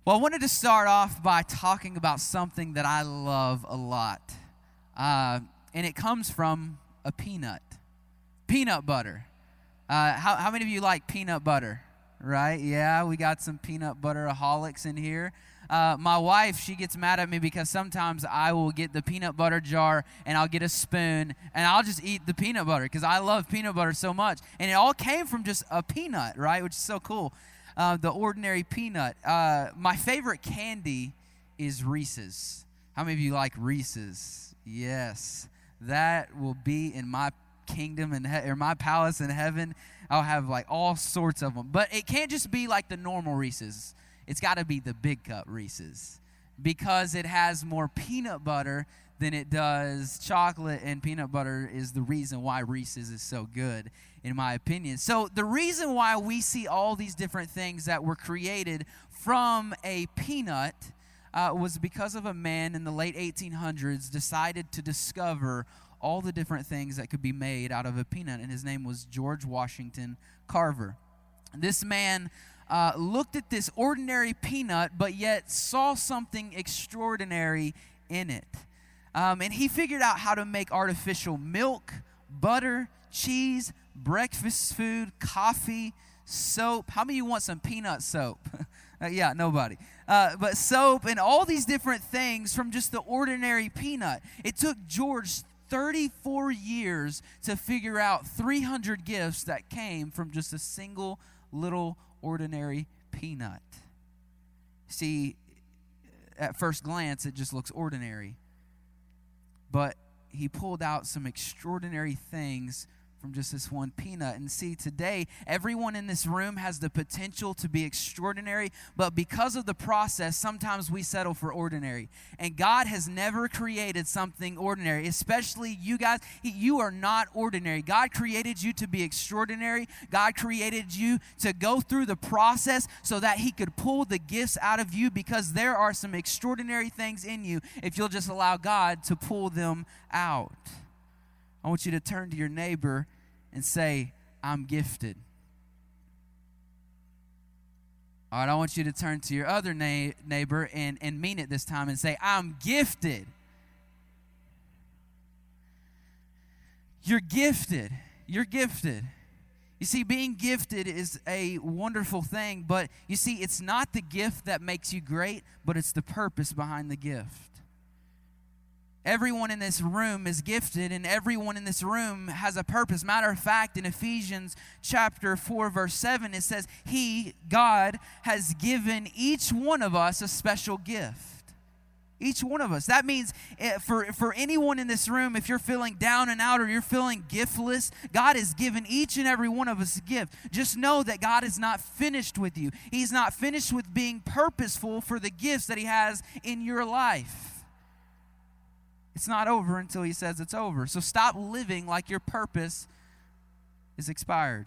Well, I wanted to start off by talking about something that I love a lot. And it comes from a peanut. Peanut butter. How many of you like peanut butter? Right? Yeah, we got some peanut butter-aholics in here. My wife, she gets mad at me because sometimes I will get the peanut butter jar and I'll get a spoon and I'll just eat the peanut butter because I love peanut butter so much. And it all came from just a peanut, right? Which is so cool. The ordinary peanut. My favorite candy is Reese's. How many of you like Reese's? Yes. That will be in my kingdom or my palace in heaven. I'll have like all sorts of them. But it can't just be like the normal Reese's. It's got to be the big cup Reese's because it has more peanut butter than it does chocolate, and peanut butter is the reason why Reese's is so good, in my opinion. So the reason why we see all these different things that were created from a peanut was because of a man in the late 1800s decided to discover all the different things that could be made out of a peanut, and his name was George Washington Carver. This man looked at this ordinary peanut, but yet saw something extraordinary in it. And he figured out how to make artificial milk, butter, cheese, breakfast food, coffee, soap. How many of you want some peanut soap? Yeah, nobody. But soap and all these different things from just the ordinary peanut. It took George 34 years to figure out 300 gifts that came from just a single little ordinary peanut. See, at first glance, it just looks ordinary. But he pulled out some extraordinary things from just this one peanut. And see, today, everyone in this room has the potential to be extraordinary, but because of the process, sometimes we settle for ordinary. And God has never created something ordinary, especially you guys. You are not ordinary. God created you to be extraordinary. God created you to go through the process so that He could pull the gifts out of you, because there are some extraordinary things in you if you'll just allow God to pull them out. I want you to turn to your neighbor and say, I'm gifted. All right, I want you to turn to your other neighbor and mean it this time and say, I'm gifted. You're gifted. You're gifted. You see, being gifted is a wonderful thing, but you see, it's not the gift that makes you great, but it's the purpose behind the gift. Everyone in this room is gifted, and everyone in this room has a purpose. Matter of fact, in Ephesians chapter 4, verse 7, it says, He, God, has given each one of us a special gift. Each one of us. That means for anyone in this room, if you're feeling down and out or you're feeling giftless, God has given each and every one of us a gift. Just know that God is not finished with you. He's not finished with being purposeful for the gifts that He has in your life. It's not over until He says it's over. So stop living like your purpose is expired.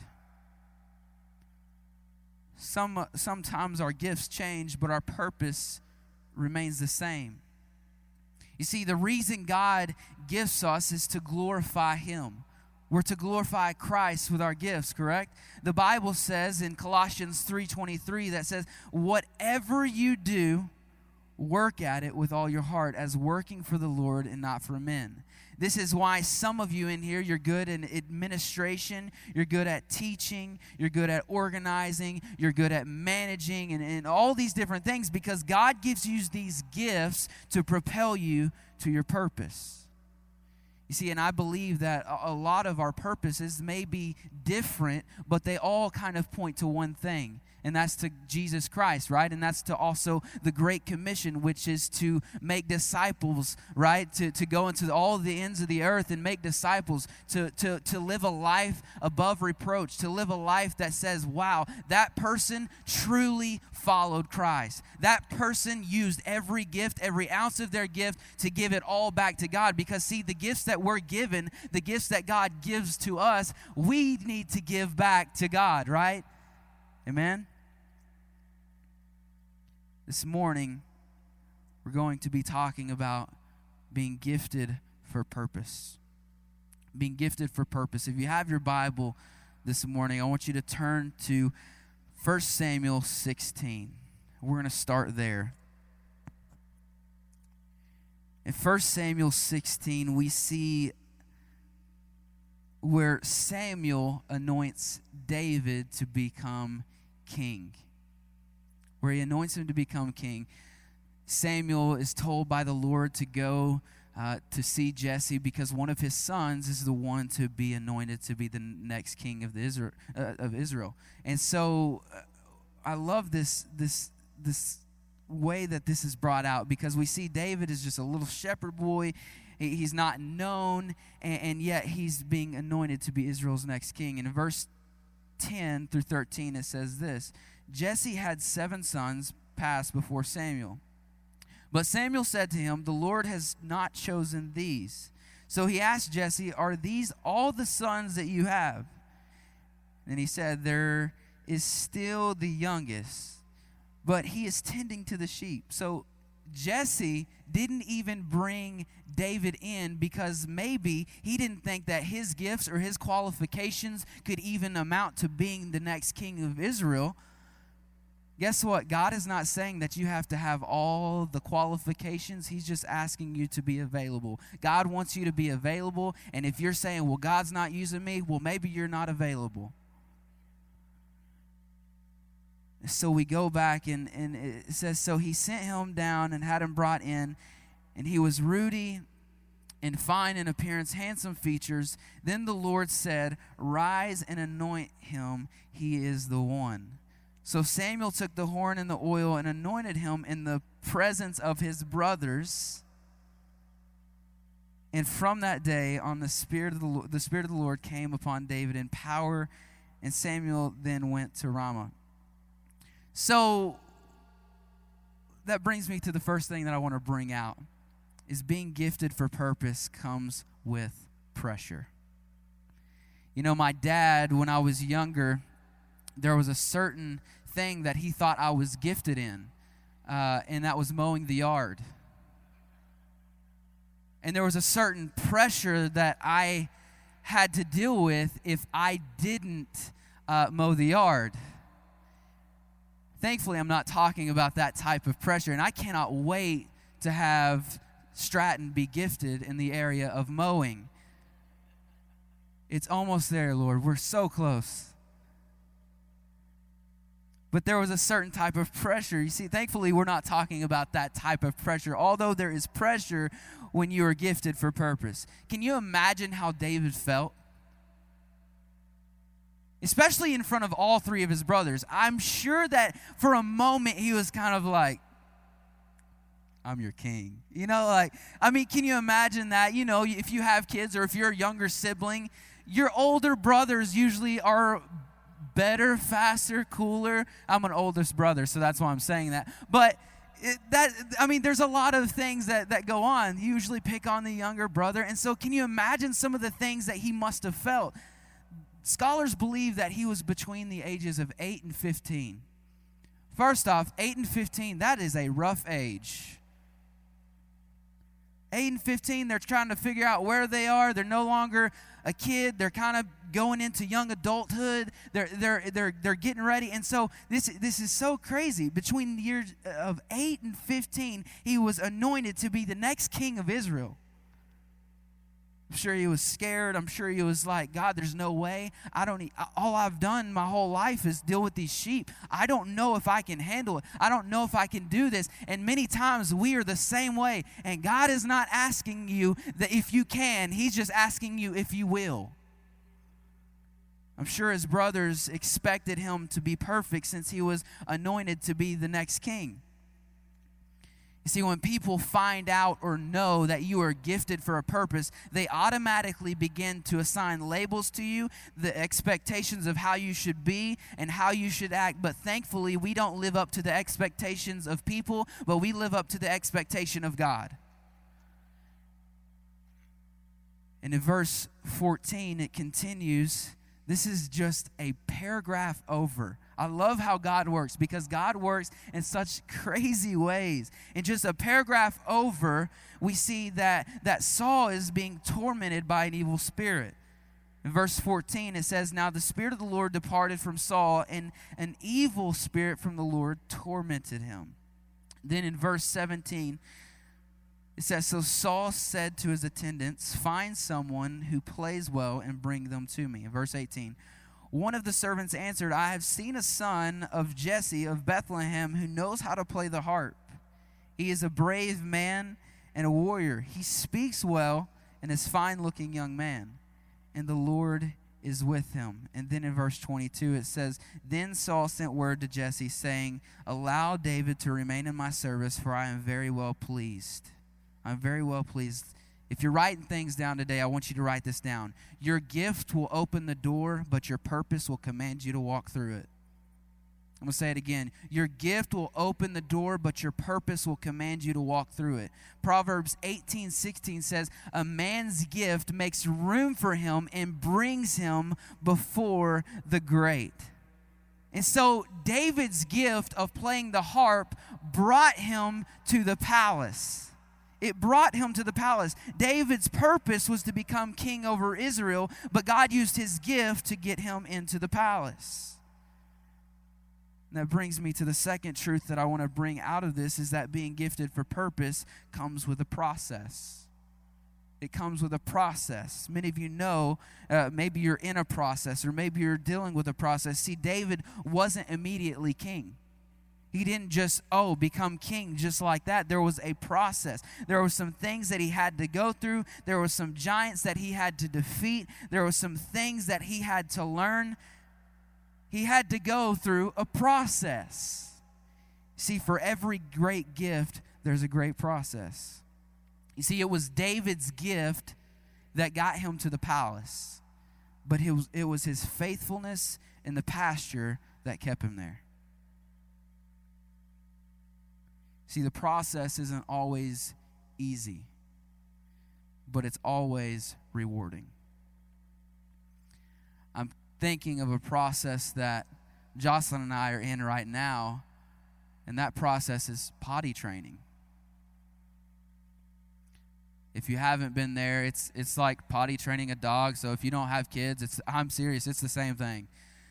Sometimes our gifts change, but our purpose remains the same. You see, the reason God gifts us is to glorify Him. We're to glorify Christ with our gifts, correct? The Bible says in Colossians 3:23 that says, whatever you do, work at it with all your heart as working for the Lord and not for men. This is why some of you in here, you're good in administration, you're good at teaching, you're good at organizing, you're good at managing, and all these different things, because God gives you these gifts to propel you to your purpose. You see, and I believe that a lot of our purposes may be different, but they all kind of point to one thing. And that's to Jesus Christ, right? And that's to also the Great Commission, which is to make disciples, right? To go into all the ends of the earth and make disciples, to live a life above reproach, to live a life that says, wow, that person truly followed Christ. That person used every gift, every ounce of their gift to give it all back to God. Because see, the gifts that we're given, the gifts that God gives to us, we need to give back to God, right? Amen? This morning, we're going to be talking about being gifted for purpose. Being gifted for purpose. If you have your Bible this morning, I want you to turn to 1 Samuel 16. We're going to start there. In 1 Samuel 16, we see where Samuel anoints David to become king. Where he anoints him to become king. Samuel is told by the Lord to go to see Jesse because one of his sons is the one to be anointed to be the next king of Israel. And so I love this way that this is brought out because we see David is just a little shepherd boy. He's not known, and yet he's being anointed to be Israel's next king. And in verse 10 through 13, it says this: Jesse had 7 sons pass before Samuel. But Samuel said to him, "The Lord has not chosen these." So he asked Jesse, "Are these all the sons that you have?" And he said, "There is still the youngest, but he is tending to the sheep." So Jesse didn't even bring David in because maybe he didn't think that his gifts or his qualifications could even amount to being the next king of Israel. Guess what? God is not saying that you have to have all the qualifications. He's just asking you to be available. God wants you to be available, and if you're saying, well, God's not using me, well, maybe you're not available. So we go back, and it says, so he sent him down and had him brought in, and he was ruddy and fine in appearance, handsome features. Then the Lord said, "Rise and anoint him. He is the one." So Samuel took the horn and the oil and anointed him in the presence of his brothers. And from that day on, the Spirit of the Lord came upon David in power, and Samuel then went to Ramah. So that brings me to the first thing that I want to bring out, is being gifted for purpose comes with pressure. You know, my dad, when I was younger, there was a certain thing that he thought I was gifted in, and that was mowing the yard. And there was a certain pressure that I had to deal with if I didn't mow the yard. Thankfully, I'm not talking about that type of pressure, and I cannot wait to have Stratton be gifted in the area of mowing. It's almost there, Lord. We're so close. But there was a certain type of pressure. You see, thankfully, we're not talking about that type of pressure, although there is pressure when you are gifted for purpose. Can you imagine how David felt? Especially in front of all 3 of his brothers. I'm sure that for a moment he was kind of like, I'm your king. You know, like, I mean, can you imagine that? You know, if you have kids or if you're a younger sibling, your older brothers usually are better, faster, cooler. I'm an oldest brother, so that's why I'm saying that. But there's a lot of things that go on. You usually pick on the younger brother. And so can you imagine some of the things that he must have felt? Scholars believe that he was between the ages of 8 and 15. First off, 8 and 15, that is a rough age. 8 and 15, they're trying to figure out where they are. They're no longer a kid. They're kind of going into young adulthood. They're getting ready. And so this is so crazy. Between the years of 8 and 15, he was anointed to be the next king of Israel. I'm sure he was scared. I'm sure he was like, God, there's no way. All I've done my whole life is deal with these sheep. I don't know if I can handle it. I don't know if I can do this. And many times we are the same way. And God is not asking you that if you can. He's just asking you if you will. I'm sure his brothers expected him to be perfect since he was anointed to be the next king. You see, when people find out or know that you are gifted for a purpose, they automatically begin to assign labels to you, the expectations of how you should be and how you should act. But thankfully, we don't live up to the expectations of people, but we live up to the expectation of God. And in verse 14, it continues. This is just a paragraph over. I love how God works because God works in such crazy ways. In just a paragraph over, we see that Saul is being tormented by an evil spirit. In verse 14, it says, "Now the Spirit of the Lord departed from Saul, and an evil spirit from the Lord tormented him." Then in verse 17, it says, "So Saul said to his attendants, 'Find someone who plays well and bring them to me.'" In verse 18, one of the servants answered, "I have seen a son of Jesse of Bethlehem who knows how to play the harp. He is a brave man and a warrior. He speaks well and is a fine-looking young man, and the Lord is with him." And then in verse 22 it says, "Then Saul sent word to Jesse, saying, 'Allow David to remain in my service, for I am very well pleased.'" I'm very well pleased. If you're writing things down today, I want you to write this down. Your gift will open the door, but your purpose will command you to walk through it. I'm going to say it again. Your gift will open the door, but your purpose will command you to walk through it. Proverbs 18:16 says, "A man's gift makes room for him and brings him before the great." And so David's gift of playing the harp brought him to the palace. It brought him to the palace. David's purpose was to become king over Israel, but God used his gift to get him into the palace. And that brings me to the second truth that I want to bring out of this, is that being gifted for purpose comes with a process. It comes with a process. Many of you know, maybe you're in a process, or maybe you're dealing with a process. See, David wasn't immediately king. He didn't just, become king just like that. There was a process. There were some things that he had to go through. There were some giants that he had to defeat. There were some things that he had to learn. He had to go through a process. See, for every great gift, there's a great process. You see, it was David's gift that got him to the palace, but it was his faithfulness in the pasture that kept him there. See, the process isn't always easy, but it's always rewarding. I'm thinking of a process that Jocelyn and I are in right now, and that process is potty training. If you haven't been there, it's like potty training a dog. So if you don't have kids, I'm serious, it's the same thing.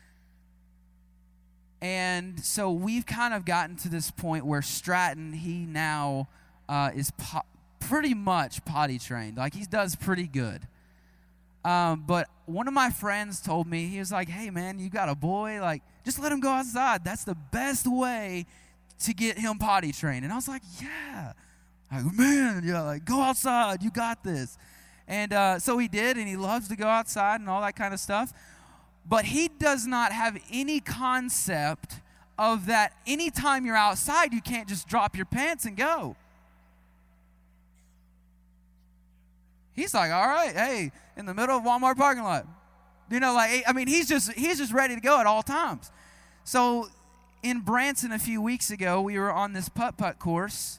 And so we've kind of gotten to this point where Stratton, he now is pretty much potty trained. Like, he does pretty good. But one of my friends told me, he was like, "Hey, man, you got a boy? Like, just let him go outside. That's the best way to get him potty trained." And I was like, "Yeah. Like, man, yeah, like, go outside. You got this." And so he did, and he loves to go outside and all that kind of stuff. But he does not have any concept of that anytime you're outside, you can't just drop your pants and go. He's like, "All right, hey, in the middle of Walmart parking lot." You know, like, I mean, he's just ready to go at all times. So in Branson a few weeks ago, we were on this putt-putt course.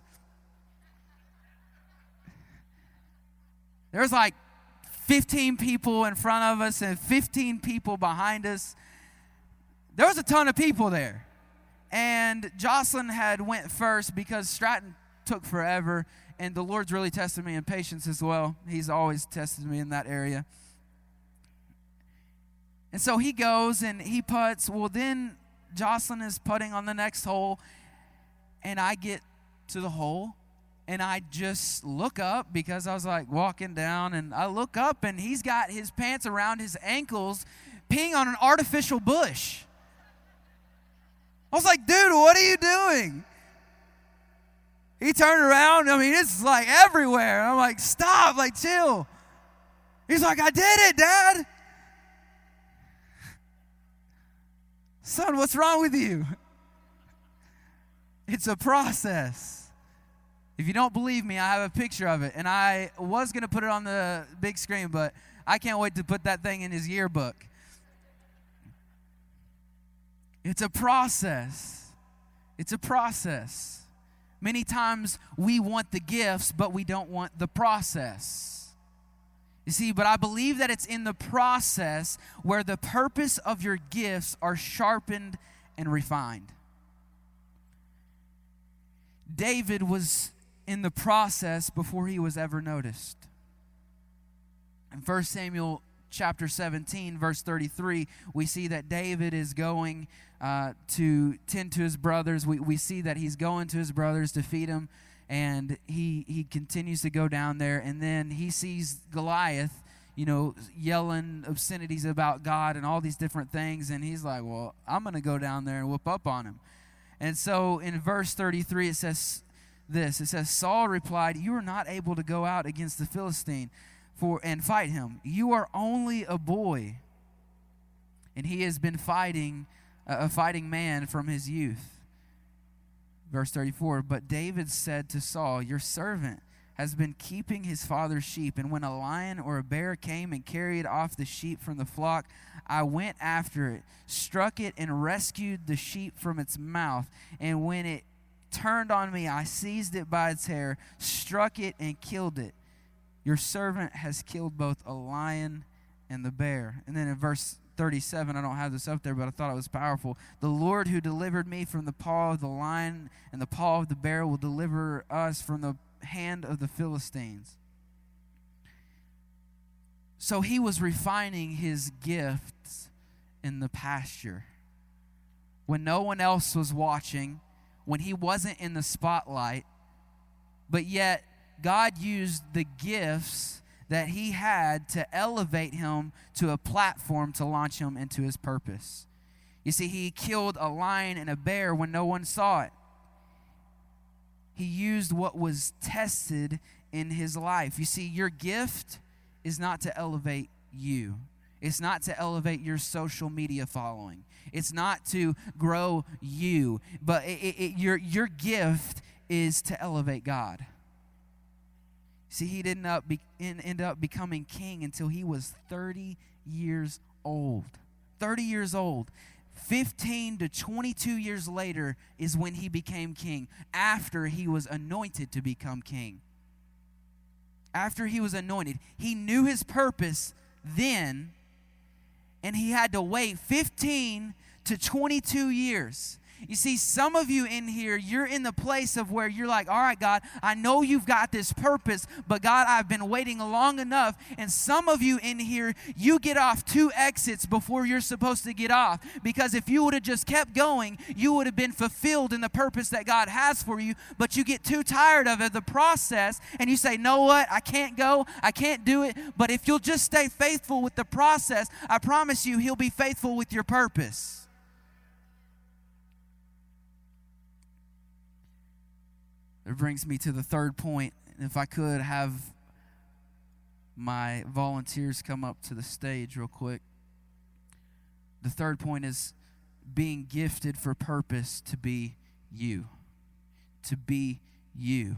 There's like 15 people in front of us and 15 people behind us. There was a ton of people there. And Jocelyn had went first because Stratton took forever, and the Lord's really tested me in patience as well. He's always tested me in that area. And so he goes and he putts. Well, then Jocelyn is putting on the next hole, and I get to the hole. And I just look up because I was like walking down, and I look up and he's got his pants around his ankles peeing on an artificial bush. I was like, "Dude, what are you doing?" He turned around. I mean, it's like everywhere. I'm like, "Stop, like, chill." He's like, "I did it, Dad." Son, what's wrong with you? It's a process. If you don't believe me, I have a picture of it. And I was going to put it on the big screen, but I can't wait to put that thing in his yearbook. It's a process. It's a process. Many times we want the gifts, but we don't want the process. You see, but I believe that it's in the process where the purpose of your gifts are sharpened and refined. David was in the process before he was ever noticed. In 1 Samuel chapter 17, verse 33, we see that David is going to tend to his brothers. We see that he's going to his brothers to feed them, and he continues to go down there, and then he sees Goliath, yelling obscenities about God and all these different things, and he's like, well, I'm going to go down there and whoop up on him. And so in verse 33, it says this. It says, Saul replied, "You are not able to go out against the Philistine and fight him. You are only a boy, and he has been a fighting man from his youth." Verse 34, "But David said to Saul, your servant has been keeping his father's sheep, and when a lion or a bear came and carried off the sheep from the flock, I went after it, struck it, and rescued the sheep from its mouth. And when it turned on me, I seized it by its hair, struck it, and killed it. Your servant has killed both a lion and the bear." And then in verse 37, I don't have this up there, but I thought it was powerful. "The Lord who delivered me from the paw of the lion and the paw of the bear will deliver us from the hand of the Philistines." So he was refining his gifts in the pasture. When no one else was watching, when he wasn't in the spotlight, but yet God used the gifts that he had to elevate him to a platform to launch him into his purpose. You see, he killed a lion and a bear when no one saw it. He used what was tested in his life. You see, your gift is not to elevate you. It's not to elevate your social media following. It's not to grow you. But your gift is to elevate God. See, he didn't end up becoming king until he was 30 years old. 30 years old. 15 to 22 years later is when he became king, after he was anointed to become king. After he was anointed, he knew his purpose then, and he had to wait 15 to 22 years. You see, some of you in here, you're in the place of where you're like, all right, God, I know you've got this purpose, but God, I've been waiting long enough. And some of you in here, you get off 2 exits before you're supposed to get off. Because if you would have just kept going, you would have been fulfilled in the purpose that God has for you. But you get too tired of the process, and you say, know what? I can't go. I can't do it. But if you'll just stay faithful with the process, I promise you, He'll be faithful with your purpose. It brings me to the third point. If I could have my volunteers come up to the stage real quick. The third point is being gifted for purpose to be you. To be you.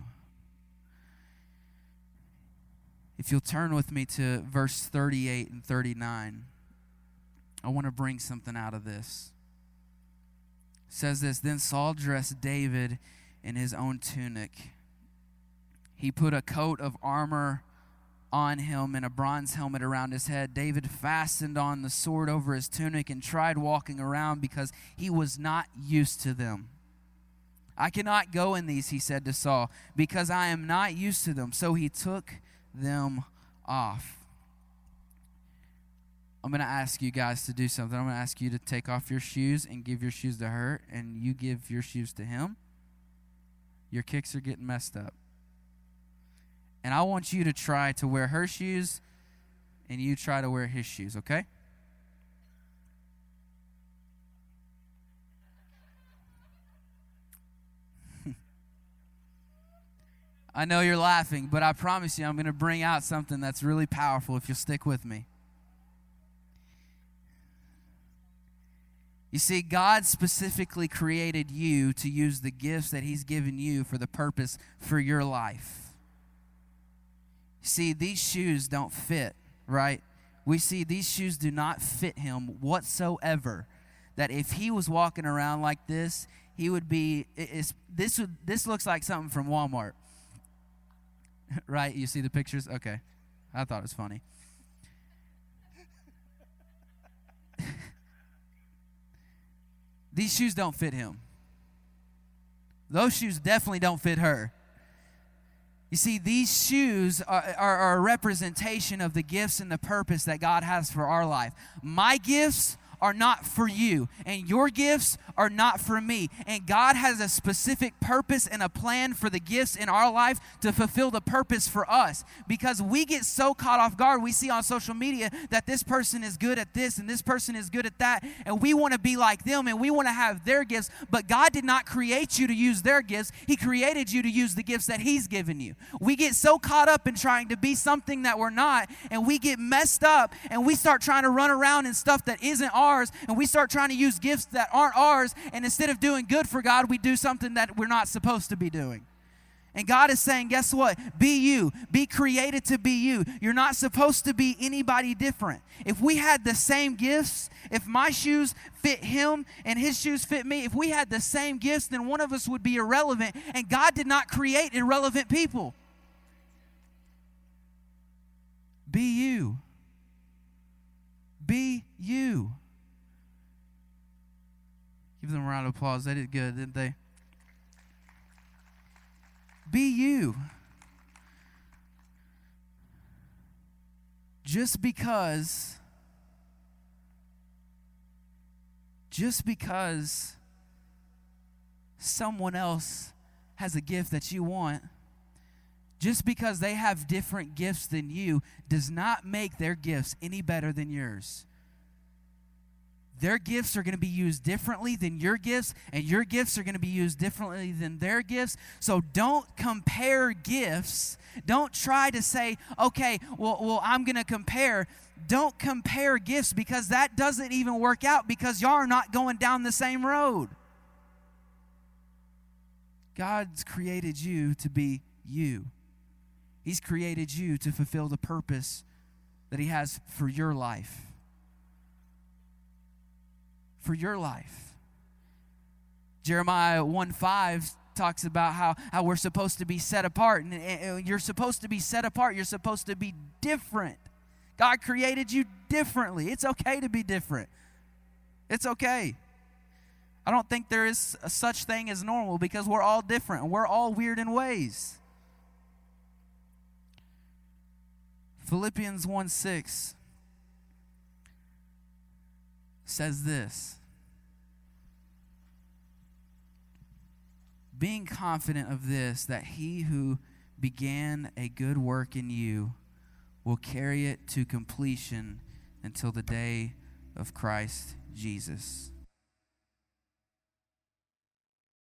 If you'll turn with me to verse 38 and 39, I want to bring something out of this. It says this, "Then Saul dressed David in his own tunic. He put a coat of armor on him and a bronze helmet around his head. David fastened on the sword over his tunic and tried walking around because he was not used to them. 'I cannot go in these,' he said to Saul, 'because I am not used to them.' So he took them off." I'm going to ask you guys to do something. I'm going to ask you to take off your shoes and give your shoes to her, and you give your shoes to him. Your kicks are getting messed up. And I want you to try to wear her shoes, and you try to wear his shoes, okay? I know you're laughing, but I promise you I'm going to bring out something that's really powerful if you'll stick with me. You see, God specifically created you to use the gifts that He's given you for the purpose for your life. See, these shoes don't fit, right? We see these shoes do not fit him whatsoever. That if he was walking around like this, he would be, this looks like something from Walmart. Right? You see the pictures? Okay. I thought it was funny. These shoes don't fit him. Those shoes definitely don't fit her. You see, these shoes are a representation of the gifts and the purpose that God has for our life. My gifts are not for you, and your gifts are not for me. And God has a specific purpose and a plan for the gifts in our life to fulfill the purpose for us. Because we get so caught off guard, we see on social media that this person is good at this and this person is good at that, and we want to be like them and we want to have their gifts. But God did not create you to use their gifts. He created you to use the gifts that He's given you. We get so caught up in trying to be something that we're not, and we get messed up, and we start trying to run around in stuff that isn't ours, and we start trying to use gifts that aren't ours, and instead of doing good for God, we do something that we're not supposed to be doing. And God is saying, guess what? Be you. Be created to be you. You're not supposed to be anybody different. If we had the same gifts, if my shoes fit him and his shoes fit me, if we had the same gifts, then one of us would be irrelevant, and God did not create irrelevant people. Be you. Be you. Give them a round of applause. They did good, didn't they? Be you. Just because someone else has a gift that you want, just because they have different gifts than you, does not make their gifts any better than yours. Their gifts are going to be used differently than your gifts, and your gifts are going to be used differently than their gifts. So don't compare gifts. Don't try to say, okay, well, I'm going to compare. Don't compare gifts, because that doesn't even work out, because y'all are not going down the same road. God's created you to be you. He's created you to fulfill the purpose that He has for your life. For your life. Jeremiah 1:5 talks about how we're supposed to be set apart. And you're supposed to be set apart. You're supposed to be different. God created you differently. It's okay to be different. It's okay. I don't think there is a such thing as normal, because we're all different and we're all weird in ways. Philippians 1:6 says this: being confident of this, that He who began a good work in you will carry it to completion until the day of Christ Jesus.